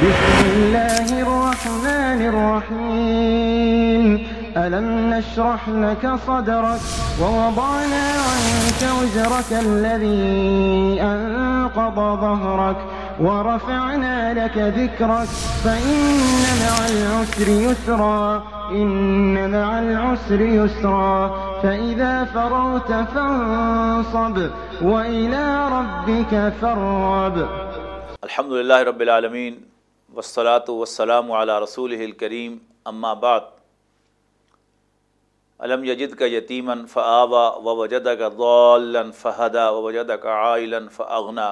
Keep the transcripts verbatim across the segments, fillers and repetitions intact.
बिस्मिल्लाहिर रहमानिर रहीम अलम नशरह लक सदरक व वदअना अन्का वज़रक अल्लज़ी अनक़द ज़हरक व रफ़अना लक ज़िक्रक फ़इन्न मअल उसरि युस्रा इन्न मअल उसरि युस्रा फ़इज़ा फ़रग़त फ़ंसब व इला रब्बिक फ़र्ग़ब। अल्हम्दुलिल्लाहि रब्बिल आलमीन वस्सलातु वस्सलामु अला रसूलिहिल करीम अम्मा बाद। अलम यजिदका यतीमन फ़आवा व वजदका ज़ाल्लन फ़हदा व वजदका आइलन फ़अग़ना।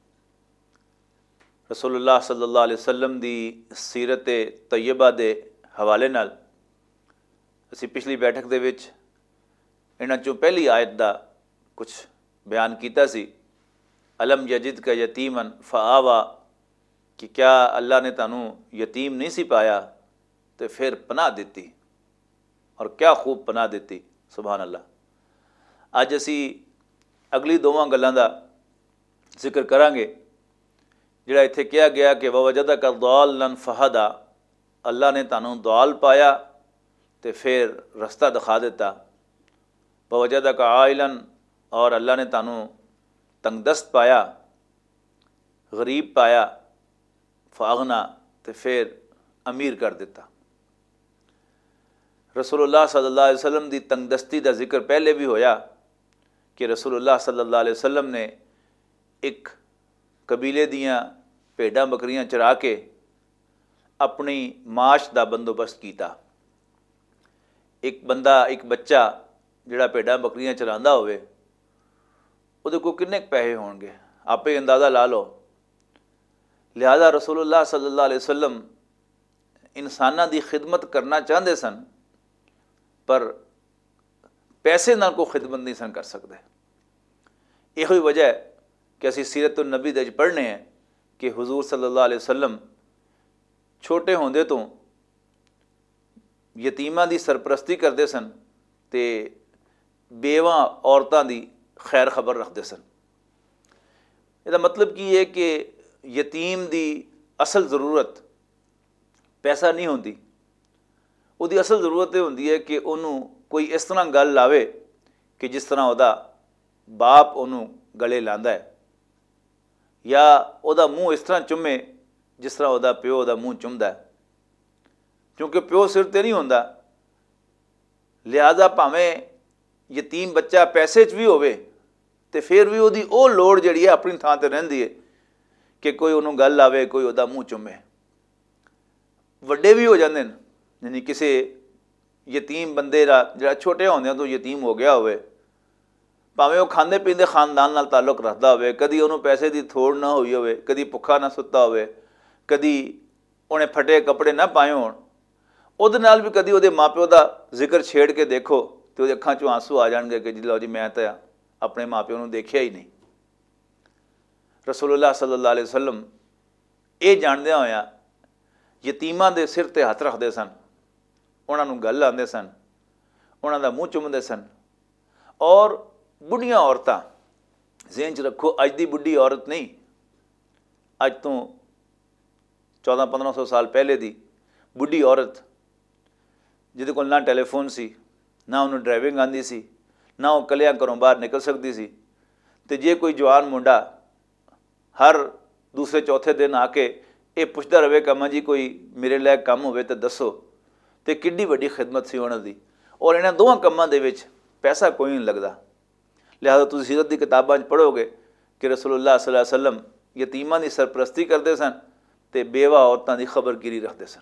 रसूलुल्लाह सल्लल्लाहु अलैहि वसल्लम दी सीरत तैयबा दे हवाले नाल असी पिछली बैठक दे विच इन्हां चों पहली आयत दा कुछ बयान कीता सी। अलम यजिदका यतीमन फ़आवा कि क्या अल्लाह ने तानू यतीम नहीं सी पाया तो फिर पनाह दिती, और क्या खूब पनाह दिती, सुभान अल्लाह। अज असी अगली दोवां गल्लां दा जिक्र करांगे। जिहड़ा इत्थे कहा गया कि ववजदका ज़ाल्लन फ़हदा, अल्लाह ने तानू दाल पाया तो फिर रस्ता दिखा दिता। ववजदका आइलन, और अल्लाह ने तानू तंगदस्त पाया, गरीब पाया, फ़अग़ना, तो फिर अमीर कर दिता। रसूलुल्लाह सल्लल्लाहु अलैहि वसल्लम दी तंगदस्ती का जिक्र पहले भी होया कि रसूलुल्लाह सल्लल्लाहु अलैहि वसल्लम ने एक कबीले दियाँ भेडां बकरियां चरा के अपनी माश का बंदोबस्त किया। एक बंदा, एक बच्चा जिहड़ा भेडां बकरियां चरांदा होवे, उहदे कोल किन्ने पैसे होणगे, आपे अंदाज़ा ला लो। लिहाजा रसूलुल्लाह सल्लल्लाहु अलैहि वसल्लम इंसानां दी खिदमत करना चाहते सन, पर पैसे नाल कोई खिदमत नहीं सन कर सकते। इहो ही वजह कि असी सीरत नबी दे पढ़ने हैं कि हुजूर सल्लल्लाहु अलैहि वसल्लम छोटे होंदे तो यतीमां दी सरपरस्ती करते सन ते बेवा औरतां दी खैर खबर रखते सन। इसदा मतलब की है कि यतीम दी असल ज़रूरत पैसा नहीं होंदी। उसकी असल ज़रूरत यह होंदी है कि उन्होंने कोई इस तरह गल लावे कि जिस तरह वह बाप उन्होंने गले लांदा है, या वह मूँह इस तरह चुमे जिस तरह वह प्यो का मूँह चुमदा है। क्योंकि प्यो सिर ते नहीं होंदा, लिहाजा भावें यतीम बच्चा पैसे च भी होवे तो फिर भी उसकी वो लोड़ जिहड़ी है अपनी थां ते रहिंदी है कि कोई उन्होंने गल लावे, कोई वह मूँह चुमे। वड्डे भी हो जाते हैं, यानी किसी यतीम बंदे का जिहड़ा छोटे होंदे तो यतीम हो गया होवे, भावें वो खांदे पींदे खानदान नाल ताल्लुक रखता होवे, कदी उन्होंने पैसे की थोड़ ना हुई होवे, कदी भुखा ना सुत्ता होवे, कदी उन्हें फटे कपड़े ना पाए होण, उहदे नाल भी कदी उहदे माँ प्यो का जिक्र छेड़ के देखो तो उहदी अखां चों आंसू आ जाणगे कि जी लो जी मैं तो अपने माँ प्यो नूं देखिया ही नहीं। रसूलुल्लाह सल्लल्लाहु अलैहि वसल्लम ये जाणदियां होया यतीमां दे सिर ते हथ रखते सन, उन्हां नूं गल लांदे सन, उन्हां दा मूँह चुमदे सन। और बुढ़ियां औरतां, ज़हन च रखो अज दी बुढ़ी औरत नहीं, अज तो चौदह पंद्रह सौ साल पहले दी बुढ़ी औरत जिहदे कोल ना टैलीफोन सी, ना उन्होंने ड्राइविंग आती सी, ना वो कलियां घरों बाहर निकल सकती सी, तो जे कोई जवान मुंडा हर दूसरे चौथे दिन आके ये पुछदा रहे कि अम्मा जी कोई मेरे लायक काम होवे तो दसो, तो किड्डी वड्डी खिदमत सी उन्हां दी। और इन्हां दोवां कम्मां दे विच पैसा कोई नहीं लगदा। लिहाजा तुसीं सीरत दी किताबां च पढ़ोगे कि रसूलुल्लाह सल्लल्लाहु अलैहि वसल्लम यतीमां दी सरपरस्ती करते सन ते बेवा औरतां दी खबरगिरी रखते सन।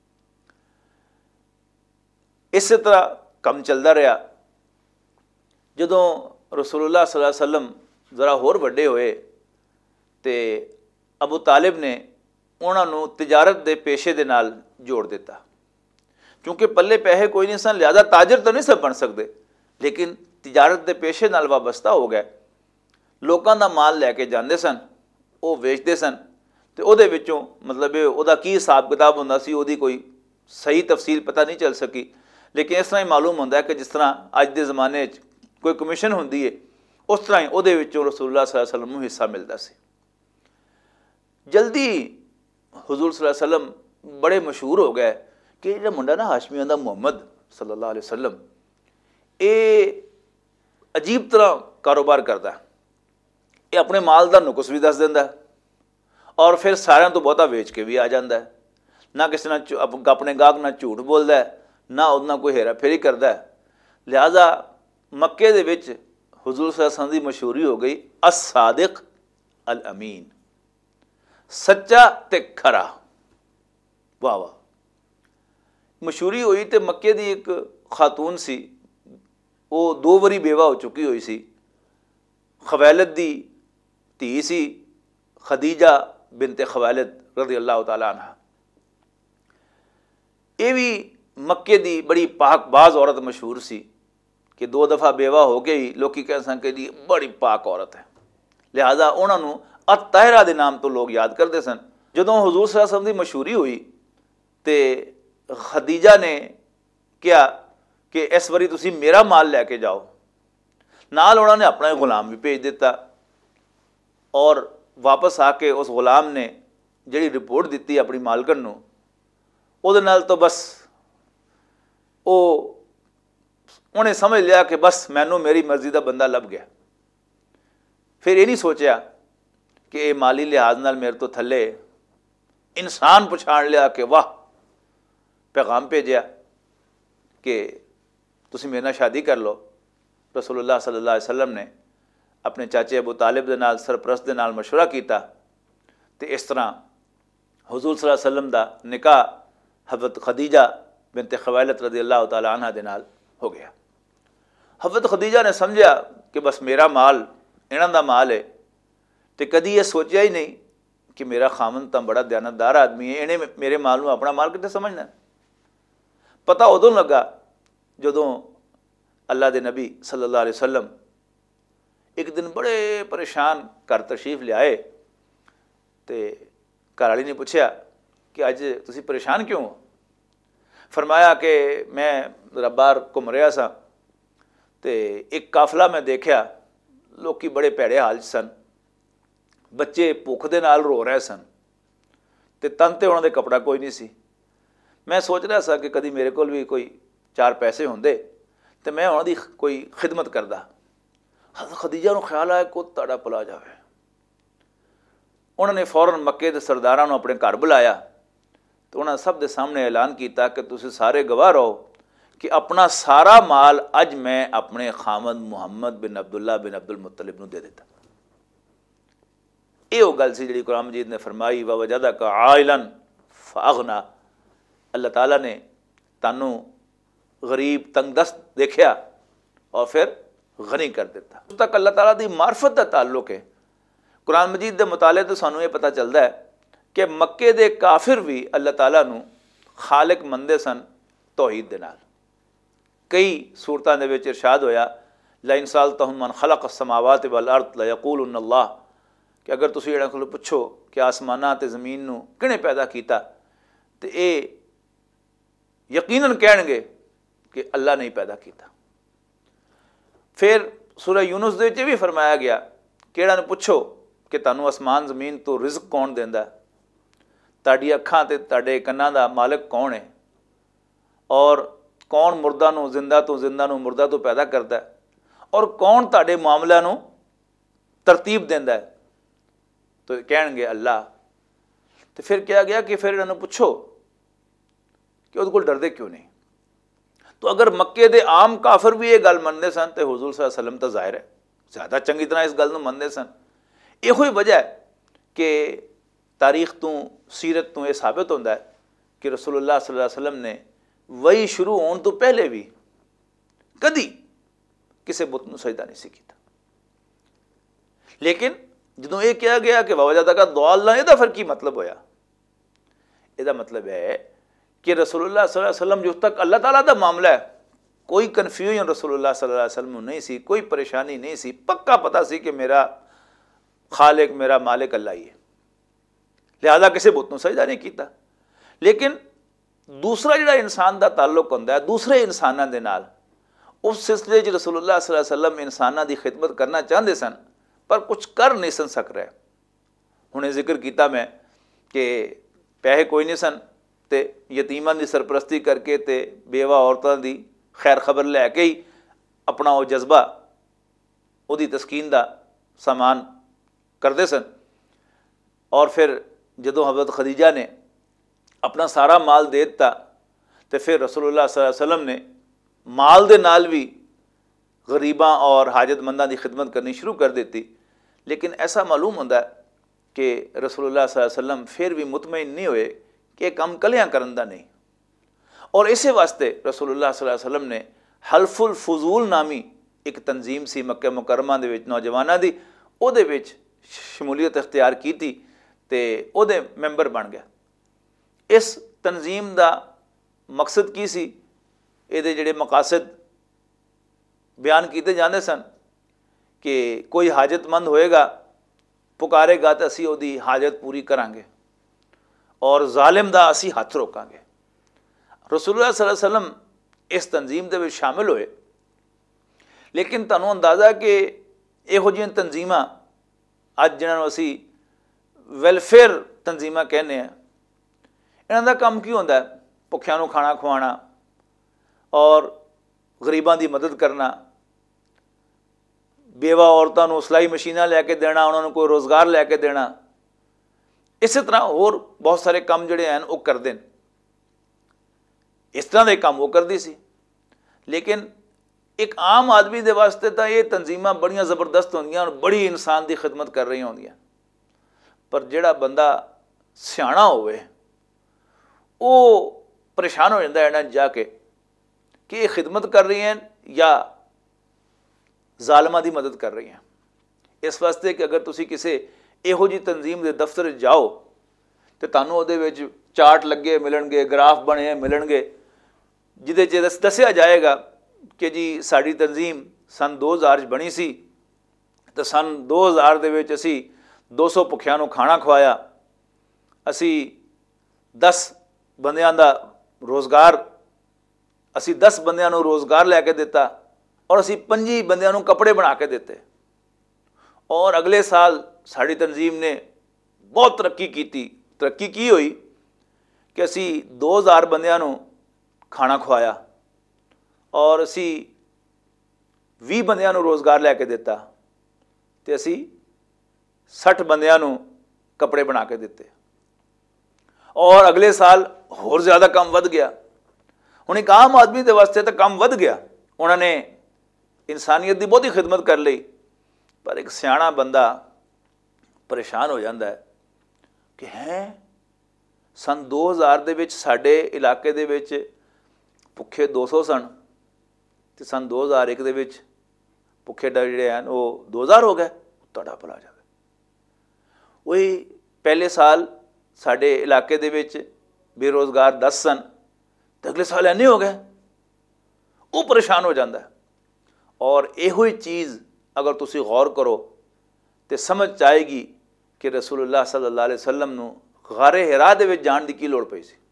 इस तरह काम चलता रहा। जदों रसूलुल्लाह सल्लल्लाहु अलैहि वसल्लम ज़रा होर वड्डे होए तो अबू तालिब ने उन्होंने तिजारत के पेशे के नाल जोड़ दिता, क्योंकि पल्ले पैसे कोई नहीं सन, लिहाजा ताजर तो नहीं सब बन सकते, लेकिन तिजारत के पेशे नाल वाबस्ता हो गए। लोगों का माल लैके जाते सन, वो वेचते सन, तो उहदे विचों मतलब उहदा की हिसाब किताब हुंदा सी उहदी कोई सही तफसील पता नहीं चल सकी, लेकिन इस तरह ही मालूम होंदा है कि जिस तरह अज के जमाने कोई कमीशन होंदी है उस तरह ही उहदे विचों रसूलुल्लाह सल्लल्लाहु अलैहि वसल्लम नूं हिस्सा मिलता सी। जल्दी ਹਜ਼ੂਰ ਸੱਲੱਲਾਹੁ ਅਲੈहि ਵਸੱਲਮ ਬੜੇ ਮਸ਼ਹੂਰ ਹੋ ਗਏ ਕਿ ਜਿਹੜਾ ਮੁੰਡਾ ਨਾ ਹਾਸ਼ਮੀਆਂ ਦਾ ਮੁਹੰਮਦ ਸੱਲੱਲਾਹੁ ਅਲੈहि ਵਸੱਲਮ, ਇਹ ਅਜੀਬ ਤਰ੍ਹਾਂ ਕਾਰੋਬਾਰ ਕਰਦਾ, ਇਹ ਆਪਣੇ ਮਾਲ ਦਾ ਨੁਕਸ ਵੀ ਦੱਸ ਦਿੰਦਾ ਔਰ ਫਿਰ ਸਾਰਿਆਂ ਤੋਂ ਬਹੁਤਾ ਵੇਚ ਕੇ ਵੀ ਆ ਜਾਂਦਾ ਹੈ। ਨਾ ਕਿਸੇ ਨਾਲ ਝੂ- ਆਪਣੇ ਗਾਹਕ ਨਾਲ ਝੂਠ ਬੋਲਦਾ ਹੈ, ਨਾ ਉਹਦੇ ਨਾਲ ਕੋਈ ਹੇਰਾ ਫੇਰੀ ਕਰਦਾ ਹੈ। ਲਿਹਾਜ਼ਾ ਮੱਕੇ ਦੇ ਵਿੱਚ ਹਜ਼ੂਰ ਸੱਲੱਲਾਹੁ ਅਲੈहि ਵਸੱਲਮ ਦੀ ਮਸ਼ਹੂਰੀ ਹੋ ਗਈ ਅਸ-ਸਾਦਿਕ ਅਲ-ਅਮੀਨ, ਸੱਚਾ ਤੇ ਖਰਾ। ਵਾਹ ਵਾਹ, ਮਸ਼ਹੂਰੀ ਹੋਈ। ਤੇ ਮੱਕੇ ਦੀ ਇੱਕ ਖਾਤੂਨ ਸੀ, ਉਹ ਦੋ ਵਾਰੀ ਬੇਵਾ ਹੋ ਚੁੱਕੀ ਹੋਈ ਸੀ, ਖਵੈਲਦ ਦੀ ਧੀ ਸੀ, ਖਦੀਜਾ ਬਿਨਤ ਖਵੈਲਦ ਰਜ਼ੀ ਅੱਲਾਹੁ ਤਾਲਾ ਅਨਹਾ। ਇਹ ਵੀ ਮੱਕੇ ਦੀ ਬੜੀ ਪਾਕਬਾਜ਼ ਔਰਤ ਮਸ਼ਹੂਰ ਸੀ ਕਿ ਦੋ ਦਫਾ ਬੇਵਾ ਹੋ ਕੇ ਹੀ ਲੋਕੀ ਕਹਿ ਸਨ ਕਿ ਜੀ ਬੜੀ ਪਾਕ ਔਰਤ ਹੈ। ਲਿਹਾਜ਼ਾ ਉਹਨਾਂ ਨੂੰ ਅਤ-ਤਾਹਿਰਾ ਦੇ ਨਾਮ ਤੋਂ ਲੋਕ ਯਾਦ ਕਰਦੇ ਸਨ। ਜਦੋਂ ਹਜ਼ੂਰ ਸੱਲੱਲਾਹੁ ਅਲੈहि ਵਸੱਲਮ ਦੀ ਮਸ਼ਹੂਰੀ ਹੋਈ ਤੇ ਖਦੀਜਾ ਨੇ ਕਿਹਾ ਕਿ ਇਸ ਵਾਰੀ ਤੁਸੀਂ ਮੇਰਾ ਮਾਲ ਲੈ ਕੇ ਜਾਓ। ਨਾਲ ਉਹਨਾਂ ਨੇ ਆਪਣਾ ਗੁਲਾਮ ਵੀ ਭੇਜ ਦਿੱਤਾ ਔਰ ਵਾਪਸ ਆ ਕੇ ਉਸ ਗੁਲਾਮ ਨੇ ਜਿਹੜੀ ਰਿਪੋਰਟ ਦਿੱਤੀ ਆਪਣੀ ਮਾਲਕਣ ਨੂੰ, ਉਹਦੇ ਨਾਲ ਤਾਂ ਬਸ ਉਹ ਉਹਨੇ ਸਮਝ ਲਿਆ ਕਿ ਬਸ ਮੈਨੂੰ ਮੇਰੀ ਮਰਜ਼ੀ ਦਾ ਬੰਦਾ ਲੱਭ ਗਿਆ। ਫਿਰ ਇਹ ਨਹੀਂ ਸੋਚਿਆ ਕਿ ਇਹ ਮਾਲੀ ਲਿਹਾਜ਼ ਨਾਲ ਮੇਰੇ ਤੋਂ ਥੱਲੇ ਇਨਸਾਨ ਪਛਾਣ ਲਿਆ ਕਿ ਵਾਹ, ਪੈਗਾਮ ਭੇਜਿਆ ਕਿ ਤੁਸੀਂ ਮੇਰੇ ਨਾਲ ਸ਼ਾਦੀ ਕਰ ਲਓ। ਰਸੂਲੁल्लाह सल्लल्लाहु अलैहि वसल्लम ਨੇ ਆਪਣੇ ਚਾਚੇ ਅਬੂ ਤਾਲਿਬ ਦੇ ਨਾਲ, ਸਰਪ੍ਰਸਤ ਦੇ ਨਾਲ ਮਸ਼ਵਰਾ ਕੀਤਾ ਤੇ ਇਸ ਤਰ੍ਹਾਂ ਹਜ਼ੂਰ ਸੱਲੱਲਾਹੁ ਅਲੈहि ਵਸੱਲਮ ਦਾ ਨਿਕਾਹ ਹਜ਼ਰਤ ਖਦੀਜਾ ਬਿਨਤ ਖਵੈਲਦ ਰਜ਼ੀ ਅੱਲਾਹੁ ਤਾਲਾ ਅਨਹਾ ਦੇ ਨਾਲ ਹੋ ਗਿਆ। ਹਜ਼ਰਤ ਖਦੀਜਾ ਨੇ ਸਮਝਿਆ ਕਿ ਬਸ ਮੇਰਾ ਮਾਲ ਇਹਨਾਂ ਦਾ ਮਾਲ ਹੈ, ਤੇ ਕਦੀ ਇਹ ਸੋਚਿਆ ਹੀ ਨਹੀਂ ਕਿ ਮੇਰਾ ਖਾਮਨ ਤਾਂ ਬੜਾ ਦਿਆਨਤਦਾਰ ਆਦਮੀ ਹੈ, ਇਹਨੇ ਮੇਰੇ ਮਾਲ ਨੂੰ ਆਪਣਾ ਮਾਲ ਕਿੱਥੇ ਸਮਝਣਾ। ਪਤਾ ਉਦੋਂ ਲੱਗਾ ਜਦੋਂ ਅੱਲਾ ਦੇ ਨਬੀ ਸੱਲੱਲਾਹੁ ਅਲੈहि ਵਸੱਲਮ ਇੱਕ ਦਿਨ ਬੜੇ ਪਰੇਸ਼ਾਨ ਘਰ ਤਸ਼ਰੀਫ ਲਿਆਏ ਤੇ ਘਰ ਵਾਲੀ ਨੇ ਪੁੱਛਿਆ ਕਿ ਅੱਜ ਤੁਸੀਂ ਪਰੇਸ਼ਾਨ ਕਿਉਂ ਹੋ। ਫਰਮਾਇਆ ਕਿ ਮੈਂ ਜ਼ਰਾ ਬਾਹਰ ਘੁੰਮ ਰਿਹਾ ਸਾਂ ਤੇ ਇੱਕ ਕਾਫਲਾ ਮੈਂ ਦੇਖਿਆ, ਲੋਕੀ ਬੜੇ ਭੈੜੇ ਹਾਲ 'ਚ ਸਨ, ਬੱਚੇ ਭੁੱਖ ਦੇ ਨਾਲ ਰੋ ਰਹੇ ਸਨ ਤੇ ਤਨ ਤੇ ਉਹਨਾਂ ਦੇ ਕੱਪੜਾ ਕੋਈ ਨਹੀਂ ਸੀ। ਮੈਂ ਸੋਚ ਰਿਹਾ ਸਾਂ ਕਿ ਕਦੀ ਮੇਰੇ ਕੋਲ ਵੀ ਕੋਈ ਚਾਰ ਪੈਸੇ ਹੁੰਦੇ ਤੇ ਮੈਂ ਉਹਨਾਂ ਦੀ ਕੋਈ ਖਿਦਮਤ ਕਰਦਾ। ਹਜ਼ਰਤ ਖਦੀਜਾ ਨੂੰ ਖਿਆਲ ਆਇਆ ਕਿ ਤੁਹਾਡਾ ਭਲਾ ਜਾਵੇ। ਉਹਨਾਂ ਨੇ ਫੌਰਨ ਮੱਕੇ ਦੇ ਸਰਦਾਰਾਂ ਨੂੰ ਆਪਣੇ ਘਰ ਬੁਲਾਇਆ ਤੇ ਉਹਨਾਂ ਸਭ ਦੇ ਸਾਹਮਣੇ ਐਲਾਨ ਕੀਤਾ ਕਿ ਤੁਸੀਂ ਸਾਰੇ ਗਵਾਹ ਰਹੋ ਕਿ ਆਪਣਾ ਸਾਰਾ ਮਾਲ ਅੱਜ ਮੈਂ ਆਪਣੇ ਖਾਮਦ ਮੁਹੰਮਦ ਬਿਨ ਅਬਦੁੱਲਾ ਬਿਨ ਅਬਦੁਲ ਮੁਤਲਿਬ ਨੂੰ ਦੇ ਦਿੱਤਾ। ਇਹ ਉਹ ਗੱਲ ਸੀ ਜਿਹੜੀ ਕੁਰਾਨ ਮਜੀਦ ਨੇ ਫਰਮਾਈ ਵਾ ਵਜਦਕ ਆਇਲਨ ਫਅਗਨਾ। ਅੱਲਾਹ ਤਾਲਾ ਨੇ ਤੁਹਾਨੂੰ ਗਰੀਬ ਤੰਗਦਸਤ ਦੇਖਿਆ ਔਰ ਫਿਰ ਗਨੀ ਕਰ ਦਿੱਤਾ। ਉਸ ਤੱਕ ਅੱਲਾਹ ਤਾਲਾ ਦੀ ਮਾਰਫਤ ਦਾ ਤਾल्लुक ਹੈ। ਕੁਰਾਨ ਮਜੀਦ ਦੇ ਮੁਤਾਲੇ ਤੋਂ ਸਾਨੂੰ ਇਹ ਪਤਾ ਚੱਲਦਾ ਹੈ ਕਿ ਮੱਕੇ ਦੇ ਕਾਫਿਰ ਵੀ ਅੱਲਾਹ ਤਾਲਾ ਨੂੰ ਖਾਲਿਕ ਮੰਨਦੇ ਸਨ ਤੌਹੀਦ ਦੇ ਨਾਲ। ਕਈ ਸੂਰਤਾਂ ਦੇ ਵਿੱਚ ਇਰਸ਼ਾਦ ਹੋਇਆ ਲਾਇਨ ਸਾਲਤਹੁਮ ਮਨ ਖਲਕ ਅਸ-ਸਮਾਵਾਤ ਵਲ ਅਰਦ ਲਯਕੂਲੁਨ ਅੱਲਾਹ, ਕਿ ਅਗਰ ਤੁਸੀਂ ਇਹਨਾਂ ਕੋਲੋਂ ਪੁੱਛੋ ਕਿ ਆਸਮਾਨਾਂ ਅਤੇ ਜ਼ਮੀਨ ਨੂੰ ਕਿਹਨੇ ਪੈਦਾ ਕੀਤਾ ਤੇ ਇਹ ਯਕੀਨਨ ਕਹਿਣਗੇ ਕਿ ਅੱਲਾ ਨੇ ਪੈਦਾ ਕੀਤਾ। ਫਿਰ ਸੂਰਾ ਯੂਨਸ ਦੇ ਵਿੱਚ ਵੀ ਫਰਮਾਇਆ ਗਿਆ ਕਿ ਇਹਨਾਂ ਨੂੰ ਪੁੱਛੋ ਕਿ ਤੁਹਾਨੂੰ ਅਸਮਾਨ ਜ਼ਮੀਨ ਤੋਂ ਰਿਜ਼ਕ ਕੌਣ ਦਿੰਦਾ, ਤੁਹਾਡੀ ਅੱਖਾਂ ਤੇ ਤੁਹਾਡੇ ਕੰਨਾਂ ਦਾ ਮਾਲਕ ਕੌਣ ਹੈ, ਔਰ ਕੌਣ ਮੁਰਦਾ ਨੂੰ ਜ਼ਿੰਦਾ ਤੋਂ ਜ਼ਿੰਦਾ ਨੂੰ ਮੁਰਦਾ ਤੋਂ ਪੈਦਾ ਕਰਦਾ, ਔਰ ਕੌਣ ਤੁਹਾਡੇ ਮਾਮਲਿਆਂ ਨੂੰ ਤਰਤੀਬ ਦਿੰਦਾ ਹੈ। ਤਾਂ ਕਹਿਣਗੇ ਅੱਲਾ। ਤੇ ਫਿਰ ਕਿਹਾ ਗਿਆ ਕਿ ਫਿਰ ਇਹਨਾਂ ਨੂੰ ਪੁੱਛੋ ਕਿ ਉਹਦੇ ਕੋਲ ਡਰਦੇ ਕਿਉਂ ਨਹੀਂ। तो अगर मक्के दे आम काफिर भी ये गल मनते सन तो हुजूर सल्लल्लाहु अलैहि वसल्लम तो ज़ाहिर है ज़्यादा चंगी तरह इस गल नूं मनते सन। इहो ही वजह है कि तारीख तो सीरत तो यह साबित होता है कि रसूलुल्लाह सल्लल्लाहु अलैहि वसल्लम ने वही शुरू होने तो पहले भी कदी किसी बुत नूं सजदा नहीं सी कीता। लेकिन जदों ये कहा गया कि वजह का दुआल ना, इहदा फिर की मतलब होया? इहदा मतलब है कि रसूलुल्लाह सल्लल्लाहु अलैहि वसल्लम जो तक अल्लाह ताला दा मामला है कोई कन्फ्यूजन रसूलुल्लाह सल्लल्लाहु अलैहि वसल्लम नहीं सी, कोई परेशानी नहीं सी, पक्का पता सी कि मेरा खालिक मेरा मालिक अल्लाह ही है, लिहाजा किसी बुत नूं सजदा नहीं कीता। लेकिन दूसरा जिहड़ा इंसान दा ताल्लुक हुंदा है दूसरे इंसानां दे नाल, उस सिलसिले च रसूलुल्लाह सल्लल्लाहु अलैहि वसल्लम इंसानां दी खिदमत करना चाहते सन पर कुछ कर नहीं सन सक रहे। हुणे जिक्र किया मैं कि ਪੈਸੇ ਕੋਈ ਨਹੀਂ ਸਨ, ਤੇ ਯਤੀਮਾਂ ਦੀ ਸਰਪ੍ਰਸਤੀ ਕਰਕੇ ਤੇ ਬੇਵਾ ਔਰਤਾਂ ਦੀ ਖੈਰ ਖਬਰ ਲੈ ਕੇ ਹੀ ਆਪਣਾ ਉਹ ਜਜ਼ਬਾ, ਉਹਦੀ ਤਸਕੀਨ ਦਾ ਸਾਮਾਨ ਕਰਦੇ ਸਨ। ਔਰ ਫਿਰ ਜਦੋਂ ਹਜ਼ਰਤ ਖਦੀਜਾ ਨੇ ਆਪਣਾ ਸਾਰਾ ਮਾਲ ਦੇ ਦਿੱਤਾ ਤੇ ਫਿਰ ਰਸੂਲੁल्लाह सल्लल्लाहु अलैहि वसल्लम ने माल ਦੇ ਨਾਲ ਵੀ ਗਰੀਬਾਂ ਔਰ ਹਾਜਤਮੰਦਾਂ ਦੀ ਖਿਦਮਤ ਕਰਨੀ ਸ਼ੁਰੂ ਕਰ ਦਿੱਤੀ। ਲੇਕਿਨ ਐਸਾ ਮਾਲੂਮ ਹੁੰਦਾ ਕਿ ਰਸੂਲੁल्लाह सल्लल्लाहु अलैहि वसल्लम ਫਿਰ ਵੀ ਮੁਤਮਈਨ ਨਹੀਂ ਹੋਏ ਕਿ ਇਹ ਕੰਮ ਕੱਲਿਆਂ ਕਰਨ ਦਾ ਨਹੀਂ। ਔਰ ਇਸੇ ਵਾਸਤੇ ਰਸੂਲੁल्लाह सल्लल्लाहु अलैहि वसल्लम ਨੇ ਹਲਫੁਲ ਫਜ਼ੂਲ ਨਾਮੀ ਇੱਕ ਤਨਜ਼ੀਮ ਸੀ ਮੱਕੇ ਮੁਕਰਮਾ ਦੇ ਵਿੱਚ ਨੌਜਵਾਨਾਂ ਦੀ, ਉਹਦੇ ਵਿੱਚ ਸ਼ਮੂਲੀਅਤ ਇਖਤਿਆਰ ਕੀਤੀ ਤੇ ਉਹਦੇ ਮੈਂਬਰ ਬਣ ਗਿਆ। ਇਸ ਤਨਜ਼ੀਮ ਦਾ ਮਕਸਦ ਕੀ ਸੀ? ਇਹਦੇ ਜਿਹੜੇ ਮਕਾਸਦ ਬਿਆਨ ਕੀਤੇ ਜਾਂਦੇ ਸਨ ਕਿ ਕੋਈ ਹਾਜਤਮੰਦ ਹੋਏਗਾ, ਪੁਕਾਰੇਗਾ ਤਾਂ ਅਸੀਂ ਉਹਦੀ ਹਾਜਤ ਪੂਰੀ ਕਰਾਂਗੇ ਔਰ ਜ਼ਾਲਿਮ ਦਾ ਅਸੀਂ ਹੱਥ ਰੋਕਾਂਗੇ। ਰਸੂਲੁल्लाह सल्लल्लाहु अलैहि वसल्लम ਇਸ ਤਨਜ਼ੀਮ ਦੇ ਵਿੱਚ ਸ਼ਾਮਿਲ ਹੋਏ। ਲੇਕਿਨ ਤੁਹਾਨੂੰ ਅੰਦਾਜ਼ਾ ਕਿ ਇਹੋ ਜਿਹੀਆਂ ਤਨਜ਼ੀਮਾਂ ਅੱਜ ਜਿਹਨਾਂ ਨੂੰ ਅਸੀਂ ਵੈਲਫੇਅਰ ਤਨਜ਼ੀਮਾਂ ਕਹਿੰਦੇ ਹਾਂ, ਇਹਨਾਂ ਦਾ ਕੰਮ ਕੀ ਹੁੰਦਾ? ਭੁੱਖਿਆਂ ਨੂੰ ਖਾਣਾ ਖਵਾਉਣਾ ਔਰ ਗਰੀਬਾਂ ਦੀ ਮਦਦ ਕਰਨਾ, ਬੇਵਾ ਔਰਤਾਂ ਨੂੰ ਸਿਲਾਈ ਮਸ਼ੀਨਾਂ ਲੈ ਕੇ ਦੇਣਾ, ਉਹਨਾਂ ਨੂੰ ਕੋਈ ਰੋਜ਼ਗਾਰ ਲੈ ਕੇ ਦੇਣਾ। ਇਸੇ ਤਰ੍ਹਾਂ ਹੋਰ ਬਹੁਤ ਸਾਰੇ ਕੰਮ ਜਿਹੜੇ ਹਨ ਉਹ ਕਰਦੇ ਨੇ। ਇਸ ਤਰ੍ਹਾਂ ਦੇ ਕੰਮ ਉਹ ਕਰਦੀ ਸੀ। ਲੇਕਿਨ ਇੱਕ ਆਮ ਆਦਮੀ ਦੇ ਵਾਸਤੇ ਤਾਂ ਇਹ ਤਨਜ਼ੀਮਾਂ ਬੜੀਆਂ ਜ਼ਬਰਦਸਤ ਹੁੰਦੀਆਂ ਔਰ ਬੜੀ ਇਨਸਾਨ ਦੀ ਖਿਦਮਤ ਕਰ ਰਹੀਆਂ ਹੁੰਦੀਆਂ। ਪਰ ਜਿਹੜਾ ਬੰਦਾ ਸਿਆਣਾ ਹੋਵੇ ਉਹ ਪਰੇਸ਼ਾਨ ਹੋ ਜਾਂਦਾ ਇਹਨਾਂ ਜਾ ਕੇ ਕਿ ਇਹ ਖਿਦਮਤ ਕਰ ਰਹੀ ਹਨ ਜਾਂ ਜ਼ਾਲਮਾਂ ਦੀ ਮਦਦ ਕਰ ਰਹੀਆਂ। ਇਸ ਵਾਸਤੇ ਕਿ ਅਗਰ ਤੁਸੀਂ ਕਿਸੇ ਇਹੋ ਜਿਹੀ ਤਨਜ਼ੀਮ ਦੇ ਦਫ਼ਤਰ ਜਾਓ ਤੇ ਤੁਹਾਨੂੰ ਉਹਦੇ ਵਿੱਚ ਚਾਰਟ ਲੱਗੇ ਮਿਲਣਗੇ, ਗ੍ਰਾਫ ਬਣੇ ਮਿਲਣਗੇ, ਜਿਹਦੇ 'ਚ ਦੱਸਿਆ ਜਾਏਗਾ ਕਿ ਜੀ ਸਾਡੀ ਤਨਜ਼ੀਮ ਸੰਨ ਦੋ ਹਜ਼ਾਰ 'ਚ ਬਣੀ ਸੀ ਤੇ ਸੰਨ ਦੋ ਹਜ਼ਾਰ ਦੇ ਵਿੱਚ ਅਸੀਂ ਦੋ ਸੌ ਭੁੱਖਿਆਂ ਨੂੰ ਖਾਣਾ ਖਵਾਇਆ, ਅਸੀਂ ਦਸ ਬੰਦਿਆਂ ਦਾ ਰੋਜ਼ਗਾਰ ਅਸੀਂ ਦਸ ਬੰਦਿਆਂ ਨੂੰ ਰੋਜ਼ਗਾਰ ਲੈ ਕੇ ਦਿੱਤਾ ਔਰ ਅਸੀਂ ਪੰਜੀ ਬੰਦਿਆਂ ਨੂੰ ਕੱਪੜੇ ਬਣਾ ਕੇ ਦਿੱਤੇ। ਔਰ ਅਗਲੇ ਸਾਲ ਸਾਡੀ ਤਨਜ਼ੀਮ ਨੇ ਬਹੁਤ ਤਰੱਕੀ ਕੀਤੀ। ਤਰੱਕੀ ਕੀ ਹੋਈ ਕਿ ਅਸੀਂ ਦੋ ਹਜ਼ਾਰ ਬੰਦਿਆਂ ਨੂੰ ਖਾਣਾ ਖਵਾਇਆ ਔਰ ਅਸੀਂ ਵੀਹ ਬੰਦਿਆਂ ਨੂੰ ਰੋਜ਼ਗਾਰ ਲੈ ਕੇ ਦਿੱਤਾ ਤੇ ਅਸੀਂ ਸੱਠ ਬੰਦਿਆਂ ਨੂੰ ਕੱਪੜੇ ਬਣਾ ਕੇ ਦਿੱਤੇ। ਔਰ ਅਗਲੇ ਸਾਲ ਹੋਰ ਜ਼ਿਆਦਾ ਕੰਮ ਵੱਧ ਗਿਆ। ਹੁਣ ਇੱਕ ਆਮ ਆਦਮੀ ਦੇ ਵਾਸਤੇ ਤਾਂ ਕੰਮ ਵੱਧ ਗਿਆ, ਉਹਨਾਂ ਨੇ ਇਨਸਾਨੀਅਤ ਦੀ ਬਹੁਤੀ ਖਿਦਮਤ ਕਰ ਲਈ। ਪਰ ਇੱਕ ਸਿਆਣਾ ਬੰਦਾ ਪਰੇਸ਼ਾਨ ਹੋ ਜਾਂਦਾ ਹੈ ਕਿ ਹੈ ਸੰਨ ਦੋ ਹਜ਼ਾਰ ਦੇ ਵਿੱਚ ਸਾਡੇ ਇਲਾਕੇ ਦੇ ਵਿੱਚ ਭੁੱਖੇ ਦੋ ਸੌ ਸਨ ਤੇ ਸੰਨ ਦੋ ਹਜ਼ਾਰ ਇੱਕ ਦੇ ਵਿੱਚ ਭੁੱਖੇ ਜਿਹੜੇ ਹਨ ਉਹ ਦੋ ਹਜ਼ਾਰ ਹੋ ਗਏ। ਤੁਹਾਡਾ ਭਲਾ ਜਾਵੇ। ਉਹੀ ਪਹਿਲੇ ਸਾਲ ਸਾਡੇ ਇਲਾਕੇ ਦੇ ਵਿੱਚ ਬੇਰੁਜ਼ਗਾਰ ਦਸ ਸਨ ਤੇ ਅਗਲੇ ਸਾਲ ਇੰਨੇ ਹੋ ਗਏ। ਉਹ ਪਰੇਸ਼ਾਨ ਹੋ ਜਾਂਦਾ। ਔਰ ਇਹੋ ਹੀ ਚੀਜ਼ ਅਗਰ ਤੁਸੀਂ ਗੌਰ ਕਰੋ ਤੇ ਸਮਝ 'ਚ ਆਏਗੀ ਕਿ ਰਸੂਲੁल्लाह सल्लल्लाहु अलैहि वसल्लम ਨੂੰ ਗਾਰੇ ਹਿਰਾ ਦੇ ਵਿੱਚ ਜਾਣ ਦੀ ਕੀ ਲੋੜ ਪਈ ਸੀ।